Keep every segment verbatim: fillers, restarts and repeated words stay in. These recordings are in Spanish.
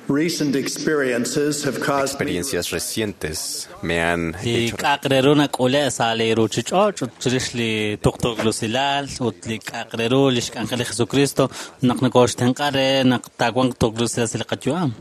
Recent experiences have caused me Experiencias recientes me han li hecho kaqreruna qule sale ruchicho chutris li tuqtuq lusilal ut li kaqreru li shkankali Jesucristo naqnakosh tenqare naqtaqwan tuqlusilal silqachua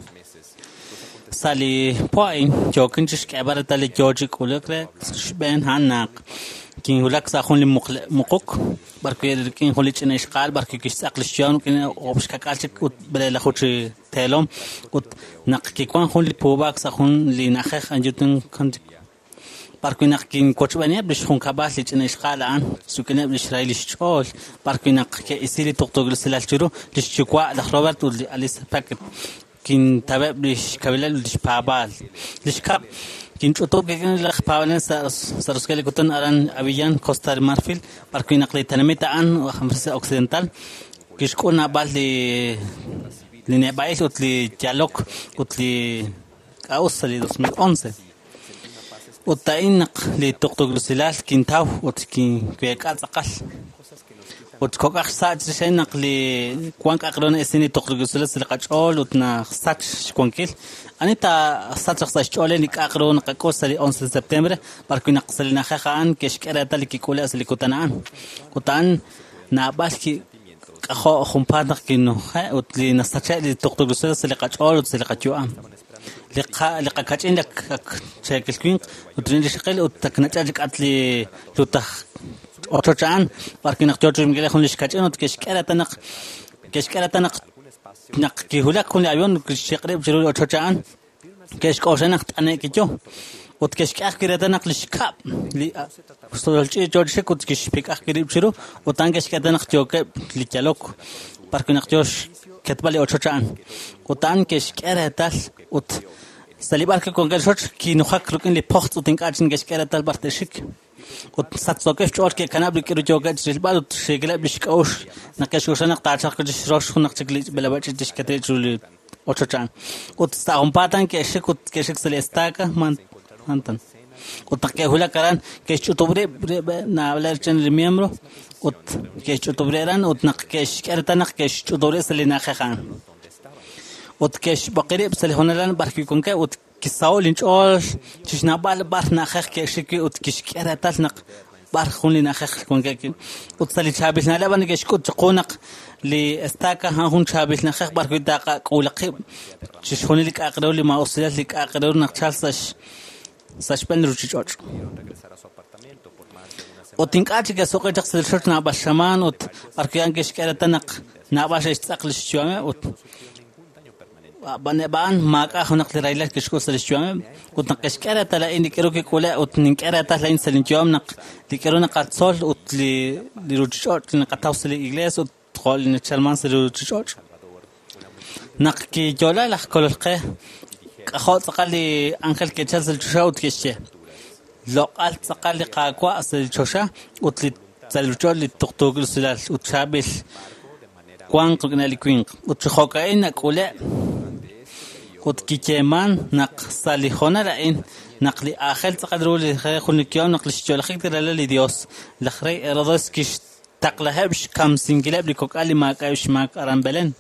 sali point jokinchish kabarata li joji qulekre shben hanak kin hulak sa khun li muquk barke kin hulich in ishqal barke kis aqlishyan kin obsh kakalchik ut bela khuchi telom ut naq ki kwan khun li pobak sa khun li nakh anjutun kan barke naq kin kochbani bish khun kabal lich in ishqal an sukene bish railish chol barke naq ke isili tuqtugl silal churu lish chikwa la robert ul alis paket kin tabab lish kabila lish pabal lish kap kin chuto ke kin la khpawlen sa saruskele kutan aran avian costa de marfil barco inaqli tanamita an khamsa occidental kishkuna bal li li nebais utli dialog utli kaus li dos mil once utainaq li tuqtuq silal kin taw ut kin kuyakal saqal ut kokaq sach shenaq li kwan aqrona esini tuqtuq silal silqachol utna sach kwankil Anita sachaq sachole ni aqron qaqosali once de septiembre barco naqsalina khaan keshkara taliki kulas li kutanaan kutan na baski qaxo khumpadaq kinu ha utli nasacha li tuqtuq silal qachol utli qachua liqa liqa kachin lak chekil kwin utrin shqil utaknachaj atli lutah otochan barco naqjoju mgele khun lishkachin ut keshkara tanaq keshkara tanaq naq ki hulak kun avion shiqrib jiru ochochan kesh qoshanaq tane kicho ut kesh qaq kirata naqlish kap li stolchi george shekut kesh pikaq kirib jiru utan kesh katanaq joke likalok parque naqjosh ketbali ochochan utan kesh qeratal ut salibarke con gelshot ki nuhak rukin li pocht utin qachin kesh qeratal barteshik ut satsokesh chor ke kanabli kiru joke jilbal ut sheglab lishqosh naqesh qoshanaq tachaq kish rosh khunaq chikli belabach dishkate juli ochochan ut staompatan ke shikut ke shik selestaka man mantan ut ke hula karan ke chutobre na hablar chen miembro ut ke chutobreran ut naq ke shkertanaq ke chutobre selina khan ut ke baqiri selhonalan barki kunka ut kisaol inchol chishna bal bar na khakh ke shiki ut kishkeratal naq bar khunli na khakh kunka ut sali chabil na laban ke shkut qonaq li estaka hun chabil na khakh barki daqa qulqi chishkhuni lik aqraw li ma usilat lik aqraw naq chalsash sashpen ruchichoch ut inqachi ke soqe taqsil shot na bashaman ut barki an kishkeratanaq na bash istaqlish chuame ut ban maka hunaq li railat kishko salishwam ut naqishkara tala ini kero ke kula ut ninkara tala in salinchwam naq likerona qatsol ut li li ruchot naqatawsli igles ut qol ni chalman sli ruchot naq ki jola la kolqe qahot qali anqal ke chasl chushaut kishche loqal qali qaqwa asl chusha ut li salchol li tuqtugul silal ut chabil kwan qugna li kwin ut khokaina kula ut kikeman naq salihona rain naqli akhel taqadru li khunikyam naqli shjol khikra li dios lakhri erados kish taqlahabsh kam singilab li kokali ma qaysh ma arambelen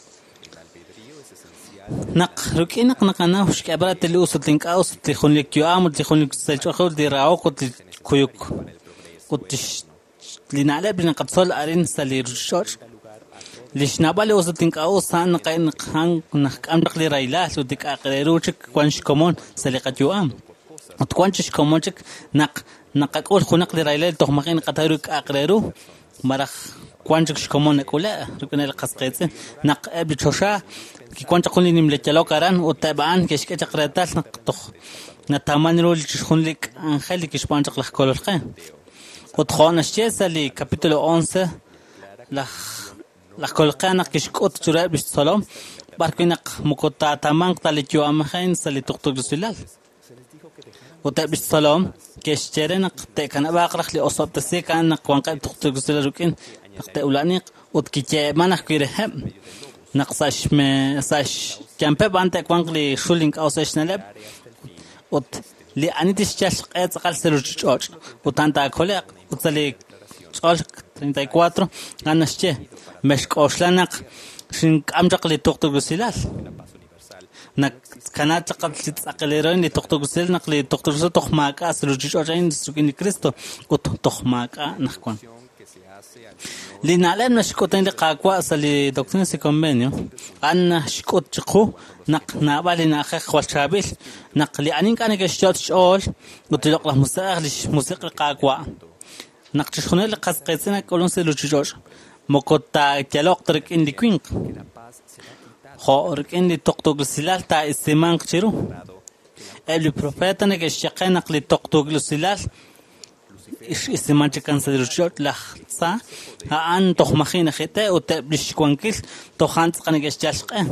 naq rukinak naqana hush kabrat li usut linqaus li khunikyam li khunik salcho khul di rao qut kuyuk qut li nalab li naqtsol arin salir shosh ليش نابالي وصلتين كأوس هان قين خان نخ أم دخلي رايلا سودك أقريروشك كونش كمون سلقة يوام وتكونش كمونشك نق نق أقول خنق لي رايلا تخمقين قتاروك أقريرو مرخ كونش كمون نقوله ركنا القصقيتين نق أبي تشوشا كي كونش قولي نملك لو كران وتابعان كيش كيش أقريتال نق تخ نتامن رول تشخون لك أنخلي كيش بانشق لخ كل الخين وتخونش تيسا لي كابيتولو أونسة لخ la kolqana kishkot chura bis salam barkinaq mukota tamang talichu amhain sali tuqtuq silal ota bis salam keshcherenaq te kana baqraq li osot se kana qwanqa tuqtuq silal rukin te ulaniq ot kiche manaq kirhem naqsash me sash kampe bante qwanqli shuling ausashnalab ot li anitish chash qet qal seruchoch utanta koleq utsali chol treinta y cuatro ganasche meshqoshlanak sin qamjaq li tuqtuq silal nak kanat qatlit aqleron li toqtogusel naqli toqtogusel toqmaqa asrujichochain sukini Cristo ut toqmaqa naqkwan li na'lam nashkoten li qaqwa sali doctrina y convenio an shkot chiqu naq nabali naqaq walchabil naqli anin kan gashtot chol utloq la musaqli musiq qaqwa naqchkhuna li qasqetsina kolon seluchichoch mokota tialoq trik indi kwink خورك إني تقطق السلال تاع السمان كتيرو اللي بروفيت أنا كشقة نقل تقطق السلال إيش السمان كان سيرجوت لخ صح هان تخمخين خيته وتبلش كونكيل تخانت قنا كشجاشقة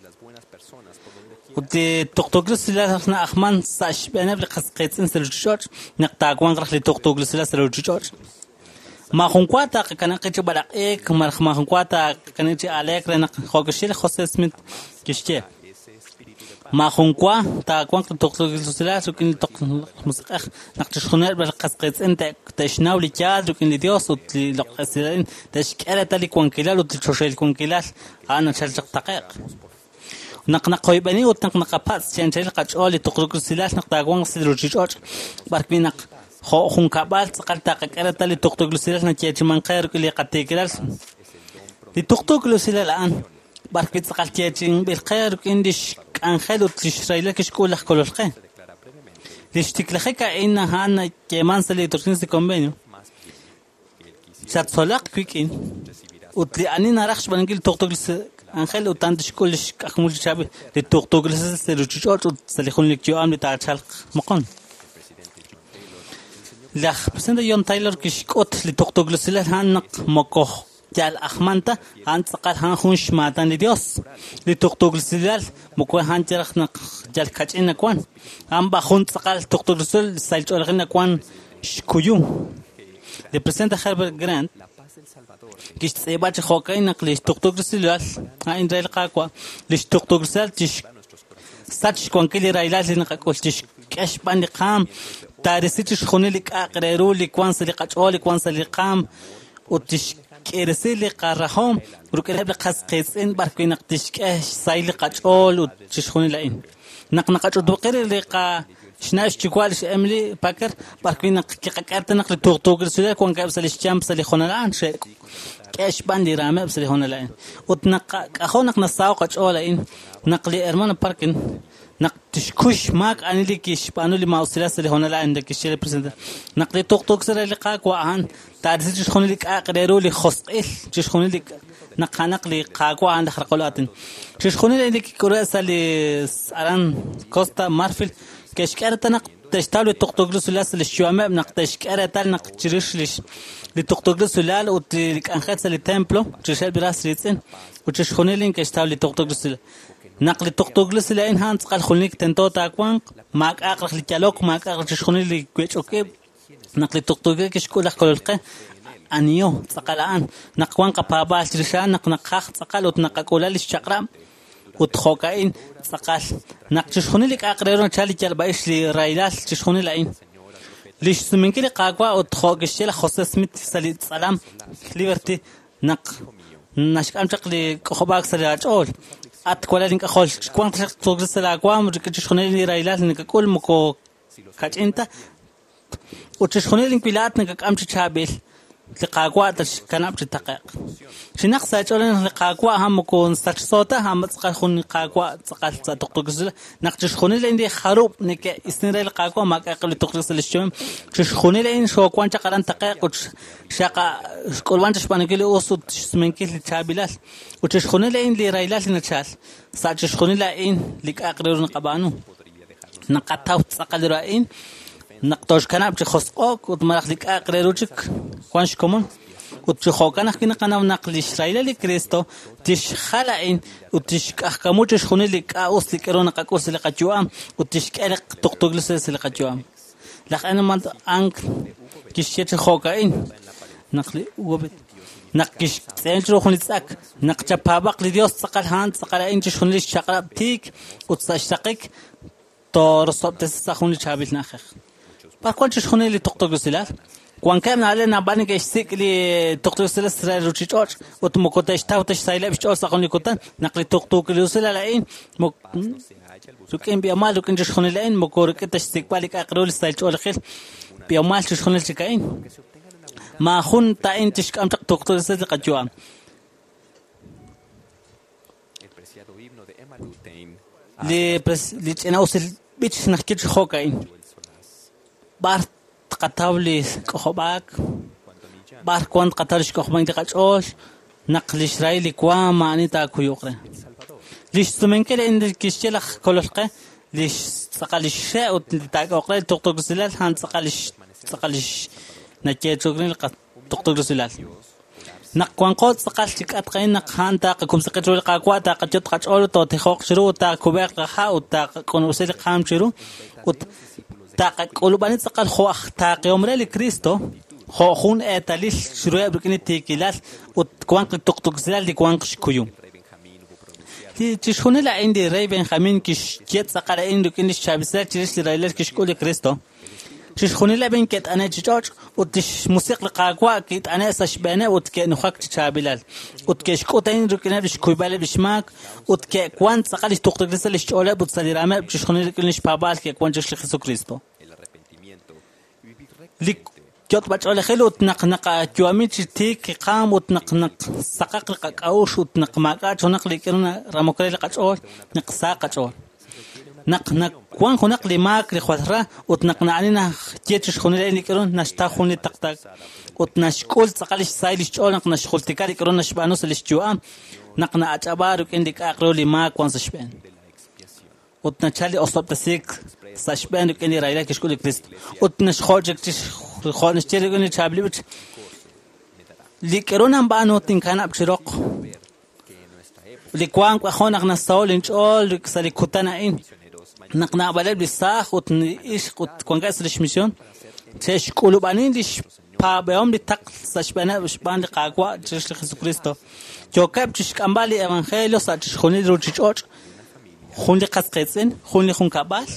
ودي تقطق السلال إحنا أخمان ساش بنا بلقص قيتين سيرجوت نقطع كون رح لتقطق السلال سيرجوت ما خنقاتا كان قيتي بلاق إيك ما ما خنقاتا كان تي عليك لأن خوكشيل خصص من كشتة ما خنقا تا كون تقطق السلاسل وكن تقطق مسقخ نقتش خنال بالقسقيت أنت تشناو لكاد وكن لديوس وتلقسلين تشكالة تلي كون كلال وتشوشيل كون كلال أنا شرجق دقيق نقنا قويبني وتنقنا باس كان تلقى تقول تقطق السلاسل نقطع كون سلوجيجوج بارك نق خو خون كابال تقل تاقكرة تلي تقطق لسلال نتيجة من خير كل قتيكرال دي تقطق لسلال الآن بارك تقل تيجين بالخير كندش كان خير تشري لك شكول لك كل الخير ليش تكلخك إن هان كمان سلي تركنس كومبينيو شاتسولق كويكين وتلي أني نرخش بنقول تقطق لسلال أنخيل وتندش كلش أخمول شابه لتقطق لسلال سلوجيجوت وتسليخون لك جوام لتعشالق مقام لخ بسند يوم تايلر كشكوت لتقطق لسلال هانق مكوه جال أخمانتا هان تقال هان خونش ماتان لديوس لتقطق لسلال مكوه هان جرخ نق جال كاتشين نكوان هان باخون تقال تقطق لسلال سايلج أولغين نكوان شكويو لبسند خرب جراند كيش تسيبات خوكاين نقليش تقطق لسلال هاين رايل قاقوا ليش تقطق لسلال تش ساتش كوان كلي رايلات لنقاقول تش كاش باندي قام تاريسيتش خونيلك أقرروا لك وانس لك أجولك وانس لقام وتشكيرسي لك الرحوم وكله بقص قيسين بركي نقتشكش سايلك أجول وتشخوني لين نق نقاش دوقير لك شناش تقولش أملي بكر بركي نق كقرت نقل توق توق السوداء كون كابس الشام بس اللي خونا الآن شيء كاش باندي رامي بس اللي خونا الآن وتنق أخونك نساوق أجول لين نقلي إرمان باركن نقتشكوش ماك أنا اللي كيش بانو اللي ما وصلت اللي هنا لا عندك الشيء اللي برسنت نقلي توق توق سر اللي قاك وعن تعرف تيش خوني لك أقرروا لي خص إيه تيش خوني لك نق نقلي قاك وعن دخل قلاتن تيش خوني لك كراسة اللي أران كوستا مارفل كيش كارت نق تشتغل توق توق لسلال الشوامع نقتش كارت نق تشريش ليش لتوق توق لسلال وتلك أنخت اللي تمبلو تشال براس ريتين وتيش خوني لك تشتغل توق توق لسلال نقل تقطق لسلين هان تقال خلنيك تنتو تاكوان ماك أقرخ لكالوك ماك أقرخ تشخوني لي كويتش أوكي نقل تقطق كشكو لحقل القي أنيو تقال آن نقوان قبابال ترشان نق نقاخ تقال وتنقاكولا للشقرام وتخوكاين تقال نق تشخوني لك أقريرون تشالي جالبايش لي رايلال تشخوني لين ليش سمينكي لي قاقوا وتخوك الشيء لخصوص سميت سالي سلام ليبرتي نق نشك أمشق لي خباك سالي أول أتقول لك أخول كون تقول السلاقوام وتشخوني لي رايلات إنك كل مكو كات أنت وتشخوني لك بلاد إنك أمشي تشابيل لقاقوا تش كان أمشي تقيق شنق سأجولن لقاقوا هم مكون ساتش صوته هم تقال خون لقاقوا تقال تقطق السلا نقتشخوني لي عندي خروب إنك إسنير لقاقوا ما كأقل تقطق السلشيم تشخوني لي إن شو كون تقالن تقيق وشاقة كل وان تشبان كلي أوصل تسمين كلي تشابيلات وتشخوني لي إن لي رايلات لنشال سأتشخوني لي إن لك أقرر قبانو نقطعوا تقال رأين نقطوش كنا بتخصقك وتمرخ لك أقرروجك وانش كمان وتشخوكنا كنا كنا ونقل إسرائيل لكريستو تشخلعين وتشك أحكمو تشخوني لك أوصل كرونا كأوصل لك جوام وتشكالك تقطق لسلس لك جوام لك أنا ما أنك كشيت خوكاين نقل وبد نقش سنترو خليتك نقش بابق لديوس سقال هان سقال إن تشخوني لك شقرب تيك وتستشتقك ترصب تسخوني شابيل ناخخ باركون تشخوني لي تقطق السلال Cuando que nale na bani que sikli doctor se les trae ruchichor o tu mokota está o te saile bichor sa koni kotan nakli doctor que lo se la lain mo su que envía mal lo que yo con el lain mo kor que te sikpali ka qrol style chol khil بيا مال تشخون الشكاين ما خون تاين تشكام تقطر سد قجوام لي بس لي انا اوصل بيتش نحكيش خوكاين بار قطاولي كخباك بار كون قطرش كخبان دقاچوش نقلش راي لي كوا ماني تاكو يقرا ليش تمن كده عند كيشلخ كلخه ليش سقالش شاء وتاقوقلا تقطق سلال هان سقالش سقالش نكيت شغرين لقى تقطق سلال نقوان قوت سقالش كاتقين نقهان تاقكم سقيتو لقاقوا تاقجت قاچول تو تخوق شرو تاقوبق خا وتاقون وسل قام شرو وتاققولباني سقال خو تاق يوم ري كريستو خو خون اتاليش شرو بركني تيكيلال وتكوان تقطق سلال دي كوان كيو تشخون لا عندي ري بنخامين كش كيت سقال عندو كنش شابسات تشري رايلر كش كل كريستو تشخون لا بين كيت انا جوج وتش موسيقى قاقوا كيت انا سشبانه وتك نخاك تشابلال وتكش كوتين ركنش كويبال بشماك وتك كوان سقال تقطق رسل شوله بتصديرامه تشخون كنش بابال كي كوان جش خيسو كريستو ليك جوت بچول خلو تنقنق كيوميت تيك قام وتنقنق سقق قاوش وتنق ماقا تنق لكرنا راموكري قاچول نق ساقچول نق نق كون خنق لي ماك لخوثرا وتنقنعنينا تيتش خوني لي كرون نشتا خوني تقتق وتنشكول سقالش سايلش چول نق نشخول تكاري كرون نشبانوس لشجوام نقنا اچبارو كندك اقرو لي ماك وانس شبان وتنچالي اصوب تسيك ساشبان كندي رايلا كشكول كريست وتنشخوجك خالص تيجي كني شابلي بس لكرونا بانو تنكان أبشرق لكوان كخونك نستول إنشال لكسالي كتنا إن نقنا بلد بالساخ وتنيش كوان كاس رشميشون تيش كلو بانين ليش بابيهم لتق ساشبنا بشبان لقاقوا تيش لخيسو كريستو جوكاب تيش كمبالي إيفانخيلو ساتش خوني روتشيش خون لقاس قيسين خون لخون كابال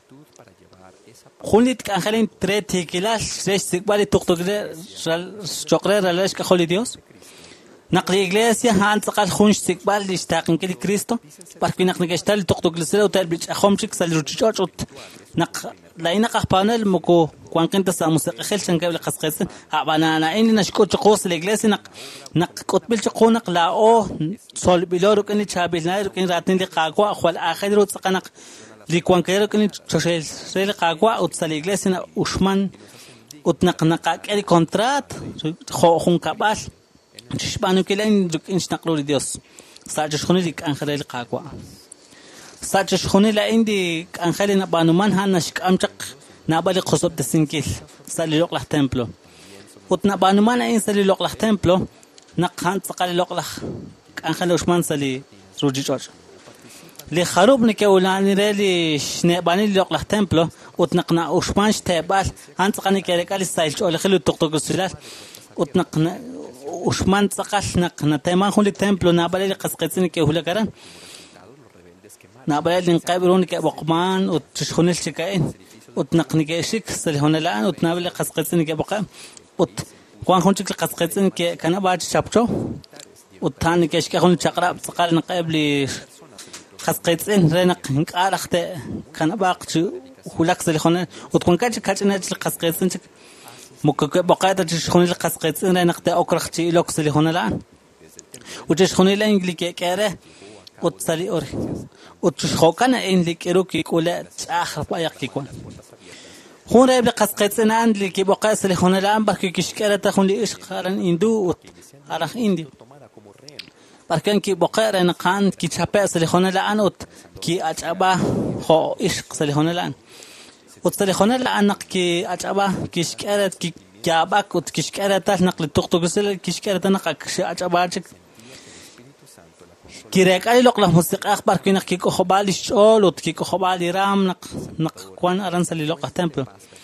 خونيت كان خلين تريتي كلاش ليش سيقبالي تقطق شقرير رلاش كخولي ديوس نقل إغليسيا هان تقال خونش سيقبال ليش تاقن كده كريستو باركي نقل كشتال تقطق لسلا وتال بيش أخومشك سالروتشوش نق لاي نقح بانل مكو كوان كنت سا موسيقى خيل شان قبل قسقيسن هابانا أنا إني نشكو تقوص الإغليسي نق نق قطبيل تقو نق لا أو صول بلورو كني تشابيل نايرو كني راتين لقاقوا أخوال آخر رو تسقى نق لكوان كيرو كني تشيل سيل قاقوا وتصل إغليسينا وشمان وتنقنقاك أي كونترات خو خون كابال تشبانو كلين دك إنش نقلو لديوس ساجش خوني لك أنخلي لقاقوا ساجش خوني لعندي أنخلي نبانو من هنشك أمشق نابالي قصب تسنكيل سالي لوق لح تمبلو وتنبانو من أين سالي لوق لح تمبلو نقهان تقالي لوق لح أنخلي وشمان سالي روجي جورج لي خروب نكولاني رالي شنباني لوق لح تمبلو وتنقنا وشمانش تابال هانتقاني كاريكالي ستايل شو اللي خلو تقطق السلال وتنقنا وشمان تقال نقنا تيمان خولي تمبلو نابالي قسقيتيني كهولا كران نابالي نقابلوني كبقمان وتشخوني الشكاين وتنقني كيشيك سالي هنا الآن وتنابالي قسقيتيني كبقام وت كوان خونشك قسقيتيني كان باج شابشو وتاني كيشك خوني شقرا بتقال نقابلي قسقيتين رنق نقال أخت كان باقش هولاك سالي هنا وتكون كاتش كاتش ناتش قسقيتين مك بقايا تشخوني القسقيتين رنق تأكرختي لوك سالي هنا الآن وتشخوني الإنجلي كاره وتصلي أوري وتشخوكنا إن لك إروكي كولا آخر بايق كيكون هون رأي بقسقيتين عند لك بقايا سالي هنا الآن بركي كشكالة تخون لي إيش قارن إندو أرخ إندي بركان كي بقايا نقان كي تشابه سالي هنا الآن وت كي أجابا هو إيش سالي هنا الآن وتصلي هنا الآن نق كي أجابا كشكالة كي جابك وتكشكالة تنقل التقطق سال كشكالة نق كش أجاباتك كيرك أي لقلة موسيقى أخبار كنا كيكو خبالي شول وتكيكو خبالي رام نق نق كوان أرنس اللي لقى تمبل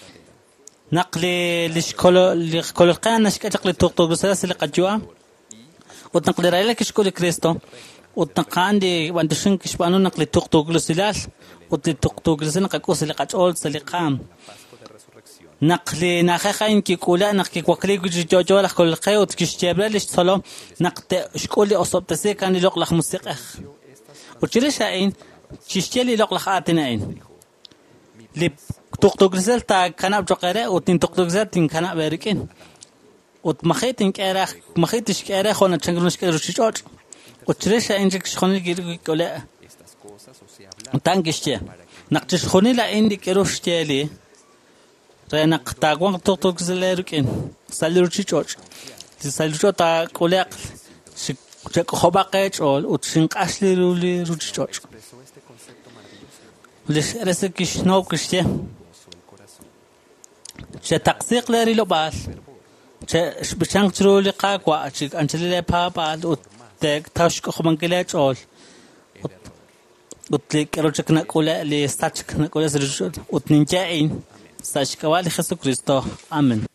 نقلي ليش كل ليش كل القيان نشكي تقلي تقطق بسلاسل اللي قد جوا وتنقلي رأيلك شكل كريستو وتنقان دي وانتشن كشبانو نقلي تقطق لسلاس وتقطق لسنا قكوس اللي قد أول سلقام نقل نخخين كي كولا نقل كوكلي جو جو لخ كل قيود كشجبر ليش صلوا نقد شكولي أصاب تسي كان يلق لخ موسيقى وتشيلش هين تشتيلي يلق لخ آتناين لي تقطق زل تا كنا بجقرة وتين تقطق زل تين كنا بيركين وتمخيتين كأرخ مخيتش كأرخ خنا تشنقلنش كأروش جوج وتشيلش هين جكش خوني كيرو كولا تانجشتيا نقدش خوني لا عندي كأروش تيالي رأينا قطعوا تقطق زليركين سالروشي جوج سالروشو تا كولا شك خباقة أول وتشنق أصلي رولي روشي جوج ليش رأسكش نوكشتيا شتقسيق لري لباس ش بشنق ترولي قاقوا أشيك أنتلي لبابا وتك تاشك خمانكلات أول وتلك روشك نقوله لستاتك نقوله سرجود وتنجاين ساشكوالي خسو كريستو آمين